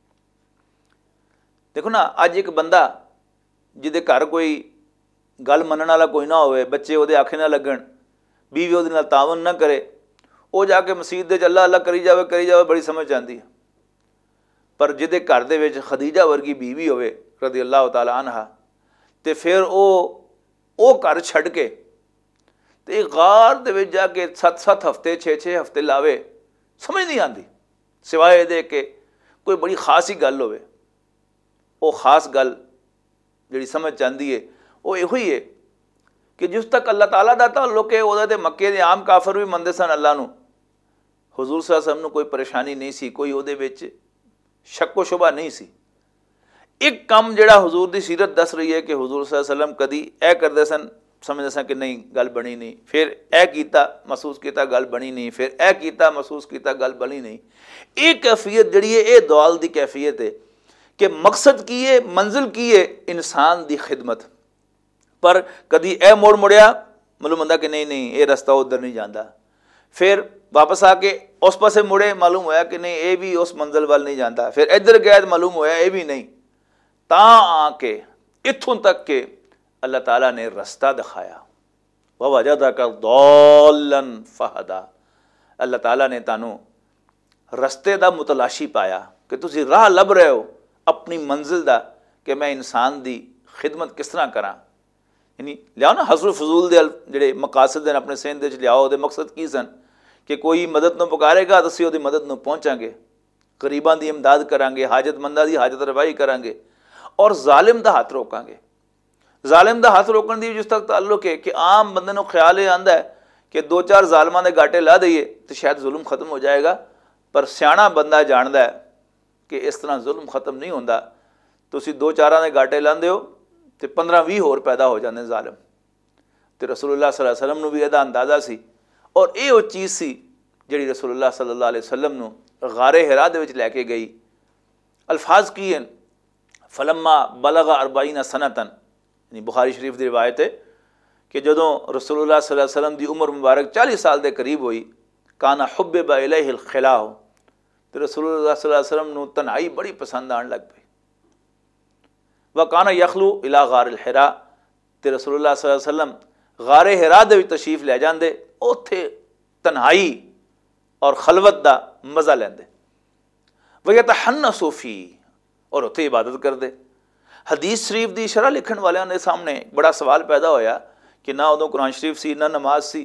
ਦੇਖੋ ਨਾ, ਅੱਜ ਇੱਕ ਬੰਦਾ ਜਿਹਦੇ ਘਰ ਕੋਈ ਗੱਲ ਮੰਨਣ ਵਾਲਾ ਕੋਈ ਨਾ ਹੋਵੇ, ਬੱਚੇ ਉਹਦੇ ਆਖੇ ਨਾ ਲੱਗਣ, ਬੀਵੀ ਉਹਦੇ ਨਾਲ ਤਾਵਨ ਨਾ ਕਰੇ, ਉਹ ਜਾ ਕੇ ਮਸਜਿਦ ਦੇ 'ਚ ਅੱਲਾ ਅੱਲਾ ਕਰੀ ਜਾਵੇ ਕਰੀ ਜਾਵੇ ਬੜੀ ਸਮਝ ਆਉਂਦੀ ਹੈ। ਪਰ ਜਿਹਦੇ ਘਰ ਦੇ ਵਿੱਚ ਖਦੀਜਾ ਵਰਗੀ ਬੀਵੀ ਹੋਵੇ ਰਜ਼ੀ ਅੱਲਾਹੁ ਤਾਲਾ ਅਨਹਾ, ਤੇ ਫਿਰ ਉਹ ਉਹ ਘਰ ਛੱਡ ਕੇ ਤੇ ਗਾਰ ਦੇ ਵਿੱਚ ਜਾ ਕੇ ਸੱਤ ਸੱਤ ਹਫ਼ਤੇ ਛੇ ਛੇ ਹਫ਼ਤੇ ਲਾਵੇ, ਸਮਝ ਨਹੀਂ ਆਉਂਦੀ ਸਿਵਾਏ ਇਹਦੇ ਕਿ ਕੋਈ ਬੜੀ ਖਾਸ ਹੀ ਗੱਲ ਹੋਵੇ। ਉਹ ਖਾਸ ਗੱਲ ਜਿਹੜੀ ਸਮਝ 'ਚ ਆਉਂਦੀ ਹੈ ਉਹ ਇਹੋ ਹੀ ਹੈ ਕਿ ਜਿਸ ਤੱਕ ਅੱਲਾਹ ਤਾਲਾ ਦਾ ਤਾਲੁਕ ਹੈ, ਉਹਦਾ ਤੇ ਮੱਕੇ ਦੇ ਆਮ ਕਾਫਰ ਵੀ ਮੰਨਦੇ ਸਨ ਅੱਲਾਹ ਨੂੰ। ਹੁਜ਼ੂਰ ਸੱਲੱਲਾਹੁ ਅਲੈਹਿ ਵਸੱਲਮ ਨੂੰ ਕੋਈ ਪਰੇਸ਼ਾਨੀ ਨਹੀਂ ਸੀ, ਕੋਈ ਉਹਦੇ ਵਿੱਚ ਸ਼ੱਕ ਸ਼ੁਬਾ ਨਹੀਂ ਸੀ। ਇੱਕ ਕੰਮ ਜਿਹੜਾ ਹੁਜ਼ੂਰ ਦੀ ਸੀਰਤ ਦੱਸ ਰਹੀ ਹੈ ਕਿ ਹੁਜ਼ੂਰ ਸੱਲੱਲਾਹੁ ਅਲੈਹਿ ਵਸੱਲਮ ਕਦੀ ਇਹ ਕਰਦੇ ਸਨ, ਸਮਝਦੇ ਸਨ ਕਿ ਨਹੀਂ ਗੱਲ ਬਣੀ ਨਹੀਂ, ਫਿਰ ਇਹ ਕੀਤਾ ਮਹਿਸੂਸ ਕੀਤਾ ਗੱਲ ਬਣੀ ਨਹੀਂ, ਫਿਰ ਇਹ ਕੀਤਾ ਮਹਿਸੂਸ ਕੀਤਾ ਗੱਲ ਬਣੀ ਨਹੀਂ। ਇਹ ਕੈਫੀਅਤ ਜਿਹੜੀ ਹੈ ਇਹ ਦੁਆਲ ਦੀ ਕੈਫੀਅਤ ਹੈ ਕਿ ਮਕਸਦ ਕੀ ਹੈ, ਮੰਜ਼ਿਲ ਕੀ ਹੈ, ਇਨਸਾਨ ਦੀ ਖਿਦਮਤ। ਪਰ ਕਦੀ ਇਹ ਮੋੜ ਮੁੜਿਆ, ਮਾਲੂਮ ਹੁੰਦਾ ਕਿ ਨਹੀਂ ਨਹੀਂ ਇਹ ਰਸਤਾ ਉੱਧਰ ਨਹੀਂ ਜਾਂਦਾ। ਫਿਰ ਵਾਪਸ ਆ ਕੇ ਉਸ ਪਾਸੇ ਮੁੜੇ, ਮਾਲੂਮ ਹੋਇਆ ਕਿ ਨਹੀਂ ਇਹ ਵੀ ਉਸ ਮੰਜ਼ਿਲ ਵੱਲ ਨਹੀਂ ਜਾਂਦਾ। ਫਿਰ ਇੱਧਰ ਗਿਆ ਤਾਂ ਮਾਲੂਮ ਹੋਇਆ ਇਹ ਵੀ ਨਹੀਂ। ਤਾਂ ਆ ਕੇ ਇੱਥੋਂ ਤੱਕ ਕਿ ਅੱਲਾਹ ਤਾਲਾ ਨੇ ਰਸਤਾ ਦਿਖਾਇਆ। ਵਵਜਦਕ ਦਾਲਨ ਫਹਦਾ, ਅੱਲਾਹ ਤਾਲਾ ਨੇ ਤੁਹਾਨੂੰ ਰਸਤੇ ਦਾ ਮੁਤਲਾਸ਼ੀ ਪਾਇਆ ਕਿ ਤੁਸੀਂ ਰਾਹ ਲੱਭ ਰਹੇ ਹੋ ਆਪਣੀ ਮੰਜ਼ਿਲ ਦਾ ਕਿ ਮੈਂ ਇਨਸਾਨ ਦੀ ਖਿਦਮਤ ਕਿਸ ਤਰ੍ਹਾਂ ਕਰਾਂ। ਯਾਨੀ ਲਿਆਓ ਨਾ ਹਜ਼ਰ ਫਜ਼ੂਲ ਦੇ ਜਿਹੜੇ ਮਕਾਸਦ ਨੇ ਆਪਣੇ ਸਿਹਨ ਦੇ ਵਿੱਚ ਲਿਆਓ, ਉਹਦੇ ਮਕਸਦ ਕੀ ਸਨ ਕਿ ਕੋਈ ਮਦਦ ਨੂੰ ਪੁਕਾਰੇਗਾ ਤਾਂ ਅਸੀਂ ਉਹਦੀ ਮਦਦ ਨੂੰ ਪਹੁੰਚਾਂਗੇ, ਗਰੀਬਾਂ ਦੀ ਇਮਦਾਦ ਕਰਾਂਗੇ, ਹਾਜਤਮੰਦਾਂ ਦੀ ਹਾਜਤ ਰਵਾਈ ਕਰਾਂਗੇ ਔਰ ਜ਼ਾਲਿਮ ਦਾ ਹੱਥ ਰੋਕਾਂਗੇ। ਜ਼ਾਲਿਮ ਦਾ ਹੱਥ ਰੋਕਣ ਦੀ ਜਿਸ ਤੱਕ ਤਾल्लुक ਹੈ ਕਿ ਆਮ ਬੰਦੇ ਨੂੰ ਖਿਆਲ ਇਹ ਆਉਂਦਾ ਹੈ ਕਿ ਦੋ ਚਾਰ ਜ਼ਾਲਮਾਂ ਦੇ ਗਾਟੇ ਲਾ ਦਈਏ ਤਾਂ ਸ਼ਾਇਦ ਜ਼ੁਲਮ ਖਤਮ ਹੋ ਜਾਏਗਾ, ਪਰ ਸਿਆਣਾ ਬੰਦਾ ਜਾਣਦਾ ਹੈ ਕਿ ਇਸ ਤਰ੍ਹਾਂ ਜ਼ੁਲਮ ਖਤਮ ਨਹੀਂ ਹੁੰਦਾ। ਤੁਸੀਂ ਦੋ ਚਾਰਾਂ ਦੇ ਗਾਟੇ ਲਾਉਂਦੇ ਹੋ ਤੇ ਪੰਦਰਾਂ ਵੀਹ ਹੋਰ ਪੈਦਾ ਹੋ ਜਾਂਦੇ ਜ਼ਾਲਿਮ। ਤੇ ਰਸੂਲੁल्लाह सल्लल्लाहु अलैहि वसल्लम ਨੂੰ ਵੀ ਇਹਦਾ ਅੰਦਾਜ਼ਾ ਸੀ ਔਰ ਇਹ ਉਹ ਚੀਜ਼ ਸੀ ਜਿਹੜੀ ਰਸੂਲੁल्लाह सल्लल्लाहु अलैहि वसल्लम ਨੂੰ ਗਾਰੇ ਹਿਰਾ ਦੇ ਵਿੱਚ ਲੈ ਕੇ ਗਈ। ਅਲਫਾਜ਼ ਕੀ ਹਨ, ਫਲਮਾ ਬਲਗਾ ਅਰਬਾਈਨ ਸਨਤਨ, ਯਾਨੀ ਬੁਖਾਰੀ ਸ਼ਰੀਫ ਦੀ ਰਿਵਾਇਤ ਹੈ ਕਿ ਜਦੋਂ ਰਸੂਲੁल्लाह सल्लल्लाहु अलैहि वसल्लम ਦੀ ਉਮਰ ਮੁਬਾਰਕ ਚਾਲੀ ਸਾਲ ਦੇ ਕਰੀਬ ਹੋਈ, ਕਾਨਾ ਹੁਬਿਬ ਇਲੈਹਿ ਅਲਖਿਲਾਹ, ਤੇ ਰਸੂਲੁल्लाह सल्लल्लाहु अलैहि वसल्लम ਨੂੰ ਤਨਹਾਈ ਬੜੀ ਪਸੰਦ ਆਉਣ ਲੱਗ ਪਈ। ਵਕਾਨਾ ਯਖਲੂ ਇਲਾ ਗਾਰ ਅਲਹਿਰਾ, ਤੇ ਰਸੂਲੁल्लाह सल्लल्लाहु अलैहि वसल्लम ਗਾਰੇ ਹਿਰਾ ਦੇ ਵਿੱਚ ਤਸ਼ਰੀਫ ਲੈ ਜਾਂਦੇ, ਉੱਥੇ ਤਨਹਾਈ ਔਰ ਖਲਵਤ ਦਾ ਮਜ਼ਾ ਲੈਂਦੇ। ਵਯਤਹਨਸੂ ਫੀ, ਔਰ ਉੱਥੇ ਇਬਾਦਤ ਕਰਦੇ। ਹਦੀਸ ਸ਼ਰੀਫ ਦੀ ਸ਼ਰ੍ਹਾ ਲਿਖਣ ਵਾਲਿਆਂ ਦੇ ਸਾਹਮਣੇ ਬੜਾ ਸਵਾਲ ਪੈਦਾ ਹੋਇਆ ਕਿ ਨਾ ਉਦੋਂ ਕੁਰਾਨ ਸ਼ਰੀਫ ਸੀ, ਨਾ ਨਮਾਜ਼ ਸੀ,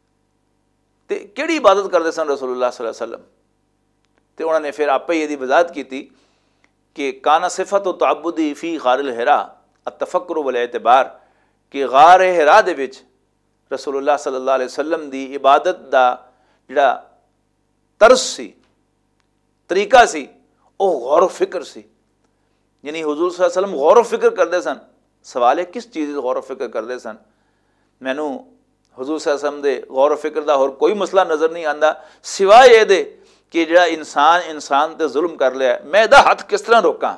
ਤੇ ਕਿਹੜੀ ਇਬਾਦਤ ਕਰਦੇ ਸਨ ਰਸੂਲੁल्लाह सल्लल्लाहु अलैहि वसल्लम। ਤੇ ਉਹਨਾਂ ਨੇ ਫਿਰ ਆਪੇ ਹੀ ਇਹਦੀ ਵਜ਼ਾਹਤ ਕੀਤੀ ਕਿ ਕਾਨਾ ਸਿਫਤ ਤਅਬੁਦੀ ਫੀ ਗਾਰ ਅਲਹਿਰਾ ਅਤਫਕਰ ਵਲ ਇਤਬਾਰ, ਕਿ ਗਾਰ ਹਿਰਾ ਦੇ ਵਿੱਚ ਰਸੂਲੁल्लाह सल्लल्लाहु अलैहि वसल्लम ਦੀ ਇਬਾਦਤ ਦਾ ਜਿਹੜਾ ਤਰਸ ਸੀ, ਤਰੀਕਾ ਸੀ, ਉਹ ਗੌਰ ਫਿਕਰ ਸੀ। ਯਾਨੀ ਹੁਜ਼ੂਰ ਸੱਲੱਲਾਹੁ ਅਲੈहि ਵਸੱਲਮ ਗੌਰ ਫਿਕਰ ਕਰਦੇ ਸਨ। ਸਵਾਲ ਹੈ ਕਿਸ ਚੀਜ਼ ਦੀ ਗੌਰ ਫਿਕਰ ਕਰਦੇ ਸਨ। ਮੈਨੂੰ ਹੁਜ਼ੂਰ ਸੱਲੱਲਾਹੁ ਅਲੈहि ਵਸੱਲਮ ਦੇ ਗੌਰ ਫਿਕਰ ਦਾ ਹੋਰ ਕੋਈ ਮਸਲਾ ਨਜ਼ਰ ਨਹੀਂ ਆਉਂਦਾ ਸਿਵਾਏ ਇਹਦੇ ਕਿ ਜਿਹੜਾ ਇਨਸਾਨ ਇਨਸਾਨ 'ਤੇ ਜ਼ੁਲਮ ਕਰ ਲਿਆ, ਮੈਂ ਇਹਦਾ ਹੱਥ ਕਿਸ ਤਰ੍ਹਾਂ ਰੋਕਾਂ,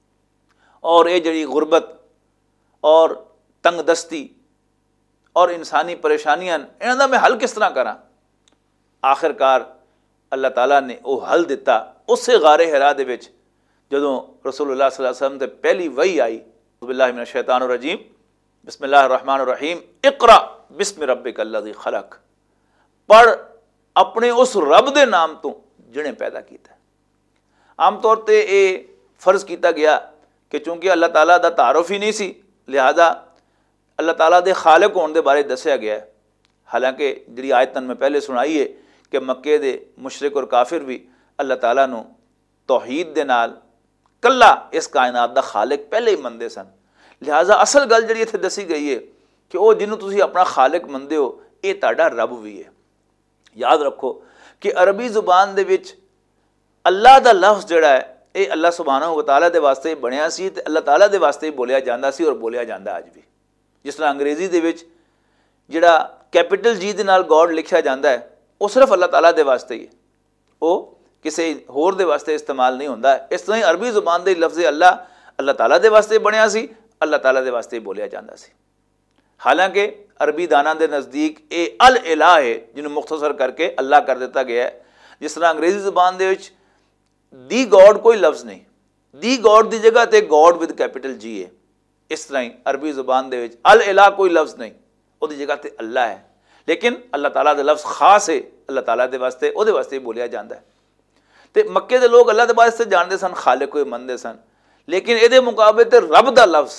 ਔਰ ਇਹ ਜਿਹੜੀ ਗੁਰਬਤ ਔਰ ਤੰਗਦਸਤੀ ਔਰ ਇਨਸਾਨੀ ਪਰੇਸ਼ਾਨੀਆਂ, ਇਹਨਾਂ ਦਾ ਮੈਂ ਹੱਲ ਕਿਸ ਤਰ੍ਹਾਂ ਕਰਾਂ। ਆਖਿਰਕਾਰ ਅੱਲਾਹ ਤਾਲਾ ਨੇ ਉਹ ਹੱਲ ਦਿੱਤਾ ਉਸੇ ਗਾਰੇ ਹਿਰਾ ਦੇ ਵਿੱਚ ਜਦੋਂ ਰਸੂਲੁल्लाह सल्लल्लाहु अलैहि वसल्लम 'ਤੇ ਪਹਿਲੀ ਵਹੀ ਆਈ। ਬਿਸਮਿल्लाह मिनश शैतानिर रजीम, बिस्मिल्लाहिर रहमानिर रहीम, इक़रा बिस्मि रब्बिकल लज़ी खलक़, पढ़ अपने उस रब ਦੇ ਨਾਮ ਤੋਂ ਜਿਹਨੇ ਪੈਦਾ ਕੀਤਾ। ਆਮ ਤੌਰ 'ਤੇ ਇਹ ਫਰਜ਼ ਕੀਤਾ ਗਿਆ ਕਿ ਚੂੰਕਿ ਅੱਲਾਹ ਤਾਲਾ ਦਾ ਤਾਰਫ ਹੀ ਨਹੀਂ ਸੀ, ਲਿਹਾਜ਼ਾ ਅੱਲਾਹ ਤਾਲਾ ਦੇ ਖਾਲਿਕ ਹੋਣ ਦੇ ਬਾਰੇ ਦੱਸਿਆ ਗਿਆ ਹੈ। ਹਾਲਾਂਕਿ ਜਿਹੜੀ ਆਇਤ ਤੁਹਾਨੂੰ ਮੈਂ ਪਹਿਲੇ ਸੁਣਾਈ ਹੈ ਕਿ ਮੱਕੇ ਦੇ ਮੁਸ਼ਰਿਕ ਔਰ ਕਾਫਿਰ ਵੀ ਅੱਲਾਹ ਤਾਲਾ ਨੂੰ ਤੌਹੀਦ ਦੇ ਨਾਲ ਕੱਲਾ ਇਸ ਕਾਇਨਾਤ ਦਾ ਖਾਲਿਕ ਪਹਿਲੇ ਹੀ ਮੰਨਦੇ ਸਨ। ਲਿਹਾਜ਼ਾ ਅਸਲ ਗੱਲ ਜਿਹੜੀ ਇੱਥੇ ਦੱਸੀ ਗਈ ਹੈ ਕਿ ਉਹ ਜਿਹਨੂੰ ਤੁਸੀਂ ਆਪਣਾ ਖਾਲਿਕ ਮੰਨਦੇ ਹੋ, ਇਹ ਤੁਹਾਡਾ ਰੱਬ ਵੀ ਹੈ। ਯਾਦ ਰੱਖੋ ਕਿ ਅਰਬੀ ਜ਼ੁਬਾਨ ਦੇ ਵਿੱਚ ਅੱਲਾਹ ਦਾ ਲਫ਼ਜ਼ ਜਿਹੜਾ ਹੈ ਇਹ ਅੱਲਾਹ ਸੁਬਹਾਨਹੁ ਵ ਤਆਲਾ ਦੇ ਵਾਸਤੇ ਬਣਿਆ ਸੀ ਤੇ ਅੱਲਾਹ ਤਾਲਾ ਦੇ ਵਾਸਤੇ ਬੋਲਿਆ ਜਾਂਦਾ ਸੀ ਔਰ ਬੋਲਿਆ ਜਾਂਦਾ ਅੱਜ ਵੀ। ਜਿਸ ਤਰ੍ਹਾਂ ਅੰਗਰੇਜ਼ੀ ਦੇ ਵਿੱਚ ਜਿਹੜਾ ਕੈਪੀਟਲ ਜੀ ਦੇ ਨਾਲ ਗੋਡ ਲਿਖਿਆ ਜਾਂਦਾ ਹੈ ਉਹ ਸਿਰਫ ਅੱਲਾਹ ਤਾਲਾ ਦੇ ਵਾਸਤੇ ਹੀ ਹੈ, ਉਹ ਕਿਸੇ ਹੋਰ ਦੇ ਵਾਸਤੇ ਇਸਤੇਮਾਲ ਨਹੀਂ ਹੁੰਦਾ। ਇਸ ਤਰ੍ਹਾਂ ਹੀ ਅਰਬੀ ਜ਼ੁਬਾਨ ਦੇ ਲਫ਼ਜ਼ ਅੱਲਾਹ ਅੱਲਾਹ ਤਾਲਾ ਦੇ ਵਾਸਤੇ ਬਣਿਆ ਸੀ, ਅੱਲਾਹ ਤਾਲਾ ਦੇ ਵਾਸਤੇ ਬੋਲਿਆ ਜਾਂਦਾ ਸੀ। ਹਾਲਾਂਕਿ ਅਰਬੀ ਦਾਨਾਂ ਦੇ ਨਜ਼ਦੀਕ ਇਹ ਅਲ ਇਲਾਹ ਹੈ ਜਿਹਨੂੰ ਮੁਖਤਸਰ ਕਰਕੇ ਅੱਲਾਹ ਕਰ ਦਿੱਤਾ ਗਿਆ ਹੈ। ਜਿਸ ਤਰ੍ਹਾਂ ਅੰਗਰੇਜ਼ੀ ਜ਼ੁਬਾਨ ਦੇ ਵਿੱਚ ਦੀ ਗੋਡ ਕੋਈ ਲਫ਼ਜ਼ ਨਹੀਂ, ਦੀ ਗੋਡ ਦੀ ਜਗ੍ਹਾ 'ਤੇ ਗੋਡ ਵਿਦ ਕੈਪੀਟਲ ਜੀ ਹੈ। ਇਸ ਤਰ੍ਹਾਂ ਹੀ ਅਰਬੀ ਜ਼ੁਬਾਨ ਦੇ ਵਿੱਚ ਅਲ ਇਲਾਹ ਕੋਈ ਲਫ਼ਜ਼ ਨਹੀਂ, ਉਹਦੀ ਜਗ੍ਹਾ 'ਤੇ ਅੱਲਾਹ ਹੈ। ਲੇਕਿਨ ਅੱਲਾਹ ਤਾਲਾ ਦਾ ਲਫ਼ਜ਼ ਖਾਸ ਹੈ, ਅੱਲਾਹ ਤਾਲਾ ਦੇ ਵਾਸਤੇ ਉਹਦੇ ਵਾਸਤੇ ਬੋਲਿਆ ਜਾਂਦਾ ਹੈ। ਤੇ ਮੱਕੇ ਦੇ ਲੋਕ ਅੱਲਾਹ ਦੇ ਵਾਸਤੇ ਜਾਣਦੇ ਸਨ, ਖਾਲਿਕ ਕੋਈ ਮੰਨਦੇ ਸਨ, ਲੇਕਿਨ ਇਹਦੇ ਮੁਕਾਬਲੇ 'ਤੇ ਰੱਬ ਦਾ ਲਫ਼ਜ਼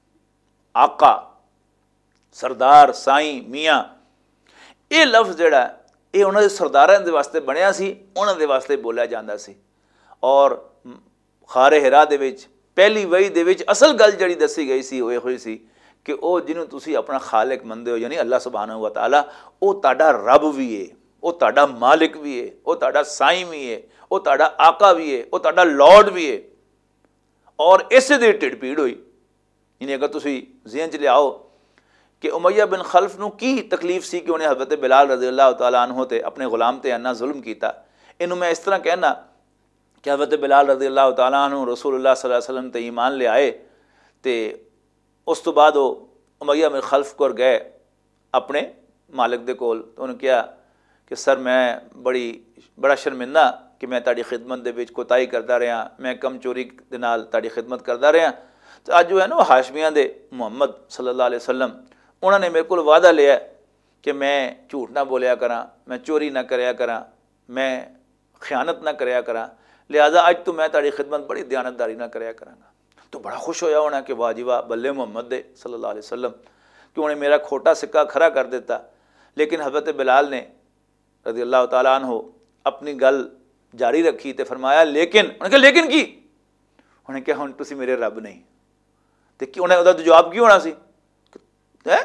ਆਕਾ, ਸਰਦਾਰ, ਸਾਈਂ, ਮੀਆਂ, ਇਹ ਲਫ਼ਜ਼ ਜਿਹੜਾ ਇਹ ਉਹਨਾਂ ਦੇ ਸਰਦਾਰਾਂ ਦੇ ਵਾਸਤੇ ਬਣਿਆ ਸੀ, ਉਹਨਾਂ ਦੇ ਵਾਸਤੇ ਬੋਲਿਆ ਜਾਂਦਾ ਸੀ। ਔਰ ਗਾਰੇ ਹਿਰਾ ਦੇ ਵਿੱਚ ਪਹਿਲੀ ਵਹੀ ਦੇ ਵਿੱਚ ਅਸਲ ਗੱਲ ਜਿਹੜੀ ਦੱਸੀ ਗਈ ਸੀ ਉਹ ਇਹ ਹੋਈ ਸੀ ਕਿ ਉਹ ਜਿਹਨੂੰ ਤੁਸੀਂ ਆਪਣਾ ਖਾਲਿਕ ਮੰਨਦੇ ਹੋ ਯਾਨੀ ਅੱਲਾਹ ਸੁਬਹਾਨਹੁ ਵ ਤਆਲਾ, ਉਹ ਤੁਹਾਡਾ ਰੱਬ ਵੀ ਹੈ, ਉਹ ਤੁਹਾਡਾ ਮਾਲਿਕ ਵੀ ਹੈ, ਉਹ ਤੁਹਾਡਾ ਸਾਈਂ ਵੀ ਹੈ, ਉਹ ਤੁਹਾਡਾ ਆਕਾ ਵੀ ਹੈ, ਉਹ ਤੁਹਾਡਾ ਲੌਰਡ ਵੀ ਹੈ। ਔਰ ਇਸੇ ਦੀ ਢਿੱਡ ਪੀੜ ਹੋਈ। ਯਾਨੀ ਅਗਰ ਤੁਸੀਂ ਜ਼ਿਹਨ 'ਚ ਲਿਆਓ ਕਿ ਉਮਈਆ ਬਿਨ ਖਲਫ ਨੂੰ ਕੀ ਤਕਲੀਫ ਸੀ ਕਿ ਉਹਨੇ ਹਜ਼ਰਤ ਬਿਲਾਲ ਰਜ਼ੀ ਅੱਲਾਹ ਤਾਲਾ ਅਨਹੂ 'ਤੇ ਆਪਣੇ ਗੁਲਾਮ 'ਤੇ ਇੰਨਾ ਜ਼ੁਲਮ ਕੀਤਾ। ਇਹਨੂੰ ਮੈਂ ਇਸ ਤਰ੍ਹਾਂ ਕਹਿਣਾ ਕਿ ਹਜ਼ਰਤ ਬਿਲਾਲ ਰਜ਼ੀ ਅੱਲਾਹ ਤਾਲਾ ਅਨਹੂ ਰਸੂਲੁल्लाह सल्लल्लाहु अलैहि वसल्लम 'ਤੇ ਈਮਾਨ ਲਿਆਏ ਅਤੇ ਉਸ ਤੋਂ ਬਾਅਦ ਉਹ ਉਮਈਆ ਬਿਨ ਖਲਫ ਕੋਲ ਗਏ ਆਪਣੇ ਮਾਲਕ ਦੇ ਕੋਲ। ਉਹਨੂੰ ਕਿਹਾ ਕਿ ਸਰ ਮੈਂ ਬੜੀ ਬੜਾ ਸ਼ਰਮਿੰਦਾ ਕਿ ਮੈਂ ਤੁਹਾਡੀ ਖਿਦਮਤ ਦੇ ਵਿੱਚ ਕੋਤਾਹੀ ਕਰਦਾ ਰਿਹਾ, ਮੈਂ ਕਮ ਚੋਰੀ ਦੇ ਨਾਲ ਤੁਹਾਡੀ ਖਿਦਮਤ ਕਰਦਾ ਰਿਹਾ। ਅਤੇ ਅੱਜ ਜੋ ਹੈ ਨਾ ਉਹ ਹਾਸ਼ਮੀਆਂ ਦੇ ਮੁਹੰਮਦ ਸੱਲੱਲਾਹੁ ਅਲੈਹਿ ਵਸੱਲਮ, ਉਹਨਾਂ ਨੇ ਮੇਰੇ ਕੋਲ ਵਾਅਦਾ ਲਿਆ ਕਿ ਮੈਂ ਝੂਠ ਨਾ ਬੋਲਿਆ ਕਰਾਂ, ਮੈਂ ਚੋਰੀ ਨਾ ਕਰਿਆ ਕਰਾਂ, ਮੈਂ खयानत ना करया करा, लिहाजा अज तो मैं तुहाडी खिदमत बड़ी दयानतदारी ना करया करांगा। तो बड़ा खुश होया होना कि वाह जी वाह, बल्ले मुहम्मद दे सल्लल्लाहु अलैहि वसल्लम कि उन्हें मेरा खोटा सिक्का खरा कर दिता। लेकिन हज़रत बिलाल ने रज़ी अल्लाह तआला अन्हु अपनी गल जारी रखी तो फरमाया लेकिन, उन्हें कहा लेकिन की, उन्हें कहा हुण तुसीं मेरे रब नहीं। तो कि उन्हें उहदा जवाब की होना सी, है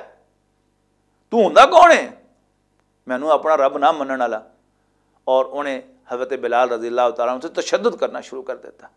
तू हुंदा कौन है मैनू अपना रब ना मनण वाला। और उन्हें हज़रत बिलाल रज़ी अल्लाह तआला अन्हु से तशद्दुद करना शुरू कर दिता।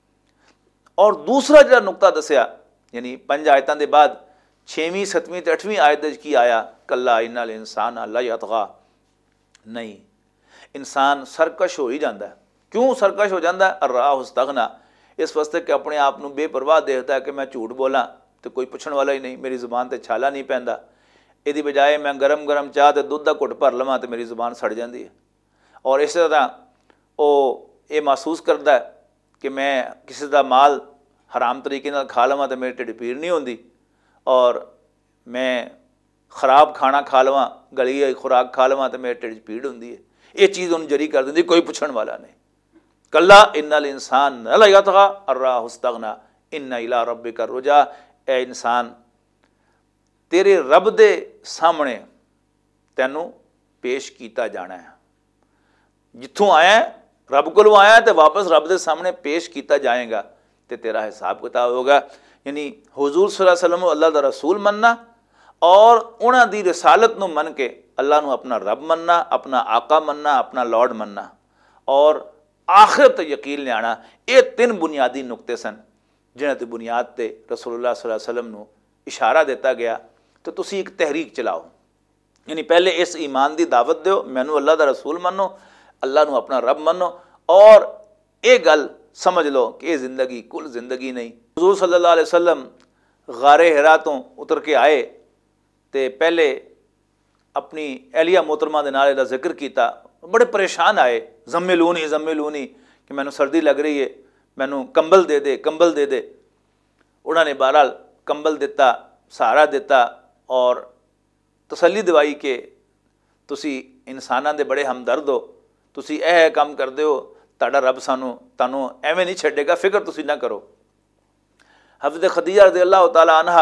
और दूसरा जो नुकता दसिया, यानी पंज आयतां दे बाद छेवीं सतवीं ते अठवीं आयत की आया, कल्ला इन्नल इंसान ला यतगा, नहीं इंसान सरकश हो ही जाता है। क्यों सरकश हो जाता है? अर्राह इस्तगना, इस वास्ते कि अपने आप को बेपरवाह देखता है कि मैं झूठ बोला तो कोई पुछण वाला ही नहीं, मेरी जुबान से छाला नहीं पैंदा, इहदी बजाय मैं गरम गरम चाह तो दुध का घुट भर लवां तो मेरी जुबान सड़ जाती है। और इस तरह वो ये महसूस करता है कि मैं किसी का माल हराम तरीके नाल खा लवां तो मेरी ढिड पीड़ नहीं होंदी, और मैं खराब खाना खा लवां, गली हुई खुराक खा लवां तो मेरे ढिड पीड़ होंदी है। ये चीज़ उन्हें जरी कर देंदी, कोई पुछण वाला नहीं। कल्ला इन्नल इंसान ला यतगा अर्राहु इस्तगना इन्ना इला रब्बिका रुजा, ए इंसान तेरे रब दे सामने तैनू पेश किया जाना है। जिथों आया रब कोलों आया तो वापस रब दे सामने पेश किया जाएगा तो तेरा हिसाब किताब होगा। यानी हुजूर सल्लल्लाहु अलैहि वसल्लम अल्लाह दा रसूल मनना और उन्हां दी रिसालत नूं मन के अल्लाह नूं अपना रब मनना, अपना आका मनना, अपना लॉर्ड मनना और आखिरत यकीन लियाना, ये तीन बुनियादी नुकते सन जिन्हां दी बुनियाद ते रसूलुल्लाह सल्लल्लाहु अलैहि वसल्लम नूं इशारा दिता गया तो तुसी एक तहरीक चलाओ। यानी पहले इस ईमान की दावत दो, मैनू अल्लाह का रसूल मनो, अल्लाह नू अपना रब मनो, और ये गल समझ लो कि ये जिंदगी कुल जिंदगी नहीं। हुजूर सल्लल्लाहु अलैहि वसल्लम गारे हिरा तो उतर के आए तो पहले अपनी एहलिया मोहतरमा दे नाल इहदा जिक्र किया, बड़े परेशान आए, जम्मिलूनी जम्मिलूनी कि मैनू सर्दी लग रही है, मैनू कंबल दे दे कंबल दे दे। उन्होंने बहरहाल कंबल दिता, सहारा दिता और तसल्ली दवाई के तुसी इंसानां दे बड़े हमदर्द हो, तुसी यह काम करते हो, तुहाडा रब सानू तुहानू एवें नहीं छड्डेगा, फिक्र तुसी ना करो। हज़रत खदीजा रज़ी अल्लाह तआला अन्हा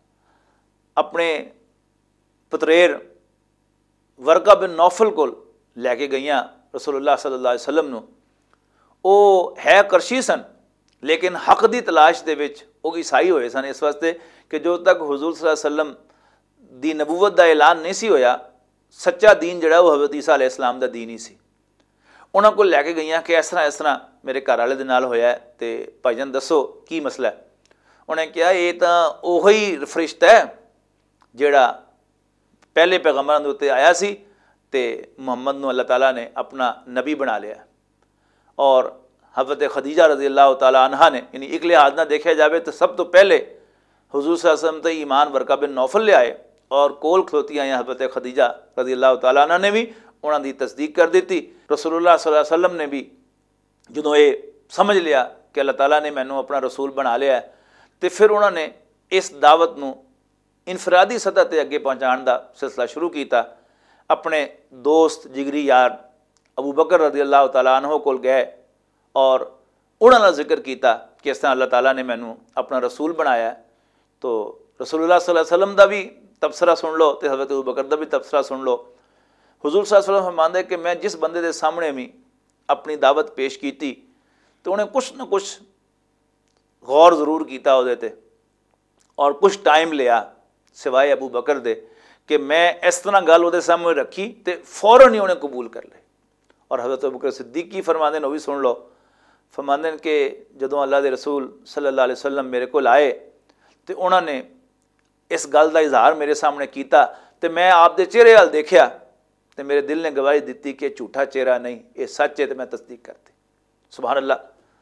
अपने पुत्रेर वरका बिन नौफल को लैके गईयां रसूलुल्लाह सल्लल्लाहु अलैहि वसल्लम नू। वो है करशी सन लेकिन हक की तलाश दे विच वो ईसाई होए सन, इस वास्ते कि जो तक हुजूर सल्लल्लाहु अलैहि वसल्लम दी नबूवत का ऐलान नहीं सी होया, सच्चा दीन जिहड़ा वो हज़रत ईसा अलैहि सलाम दा दीन ही सी। उन्हां कोल लैके गईयां कि इस तरह इस तरह मेरे घर वाले दे नाल होया है ते भाईजान दसो की मसला है। उन्हें कहा ये तो उही फरिश्ता है जिहड़ा पहले पैगंबरां दे उत्ते आया सी ते मुहम्मद नूं अल्लाह ताला ने अपना नबी बना लिया। और हज़रत खदीजा रज़ी अल्लाह तआला अन्हा ने, यानी एक लिहाज ना देखा जाए तो सब तो पहले हुजूर सल्लल्लाहु अलैहि वसल्लम ते ईमान वरका बिन नौफल ले आए और कोल खलोती आई हज़रत खदीजा रज़ी अल्लाह तआला अन्हा ने भी उन्हों की तस्दीक कर दी। रसूलुल्लाह सल्लल्लाहु अलैहि वसल्लम ने भी जो ये समझ लिया कि अल्लाह ताला ने मैनू अपना रसूल बना लिया तो फिर उन्होंने इस दावत नूं इनफरादी सतह पर अगे पहुँचाने का सिलसिला शुरू किया। अपने दोस्त जिगरी यार अबू बकर रज़ी अल्लाह तआला अन्हु कोल गए और उन्होंने जिक्र किया कि इस तरह अल्लाह ताला ने मैनू अपना रसूल बनाया। तो रसूलुल्लाह सल्लल्लाहु अलैहि वसल्लम का भी तबसरा सुन लो तो हज़रत अबू बकर का भी तबसरा सुन लो। हुजूर सल्लल्लाहु अलैहि वसल्लम फरमांदे कि मैं जिस बंदे के सामने भी अपनी दावत पेश की तो उन्हें कुछ ना कुछ गौर जरूर किया वो और कुछ टाइम लिया सिवाय अबू बकर दे कि मैं इस तरह गल वो सामने रखी तो फौरन ही उन्हें कबूल कर ले। और हज़रत अबू बकर सिद्दीक की फरमांदे ने, वो भी सुन लो, फरमांदे ने कि जदों अल्लाह के रसूल सल्लल्लाहु अलैहि वसल्लम मेरे को आए तो उन्होंने इस गल का इजहार मेरे सामने किया तो मैं आप दे चेहरे वाल देखा तो मेरे दिल ने गवाही दी कि झूठा चेहरा नहीं, ये सच है, तो मैं तस्दीक करती। सुभान अल्लाह।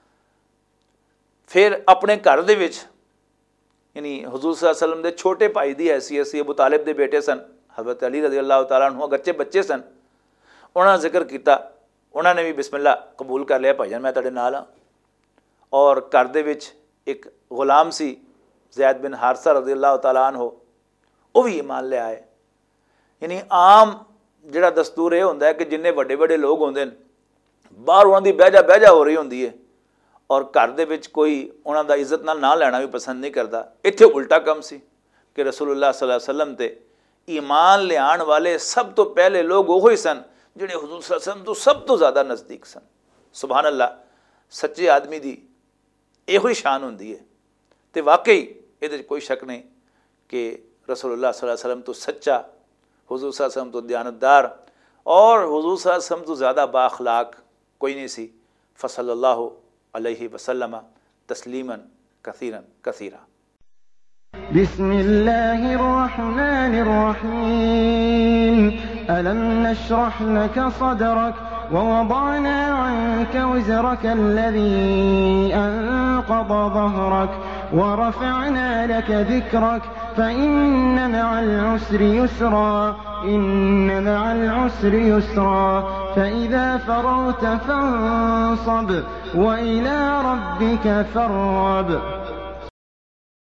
फिर अपने घर दे विच यानी हुजूर सल्लल्लाहु अलैहि वसल्लम दे छोटे भाई की हैसियत सी, अबू तालिब दे बेटे सन, हज़रत अली रज़ी अल्लाह तआला अन्हु अगरचे बच्चे सन, उन्होंने जिक्र किया, उन्होंने भी बिस्मिल्लाह कबूल कर लिया, भाईजान मैं तुहाडे नाल हाँ। और घर दे विच एक गुलाम सी ज़ैद बिन हारसा रज़ी अल्लाह तआला अन्हु, वो भी ईमान ले आए। यानी आम जिहड़ा दस्तूर यह होंदा है कि जिन्ने वड्डे वड्डे लोग होंदे बाहर उन्होंने बहजा बहजा हो रही होंगी है और घर दे विच कोई उन्हों का इज्जत नाल ना लेना भी पसंद नहीं करता। इत्थे उल्टा कम सी कि रसूलुल्लाह सल्लल्लाहु अलैहि वसल्लम ते ईमान लियाण वाले सब तो पहले लोग वो ही सन जिहड़े हुजूर सल्लल्लाहु अलैहि वसल्लम तो सब तो ज़्यादा नज़दीक सन। सुभान अल्लाह, सच्चे आदमी की इहो ही शान होंदी है। तो वाकई ये कोई शक नहीं कि रसूलुल्लाह सल्लल्लाहु अलैहि वसल्लम तो सच्चा, हुजूर सल्लल्लाहु अलैहि वसल्लम तो दयानतदार और हुजूर सल्लल्लाहु अलैहि वसल्लम तो ज़्यादा बाअखलाक कोई नहीं सी। फसल्लल्लाहु अलैहि वसल्लम तस्लीमन कसीरन कसीरा। बिस्मिल्लाहिर रहमानिर रहीम। अलम नशरह लक सदरक ववضعنا عنك وزرك الذي أنقض ظهرك ورفعنا لك ذكرك فإن مع العسر يسرا إن مع العسر يسرا فإذا فرغت فانصب وإلى ربك فارغب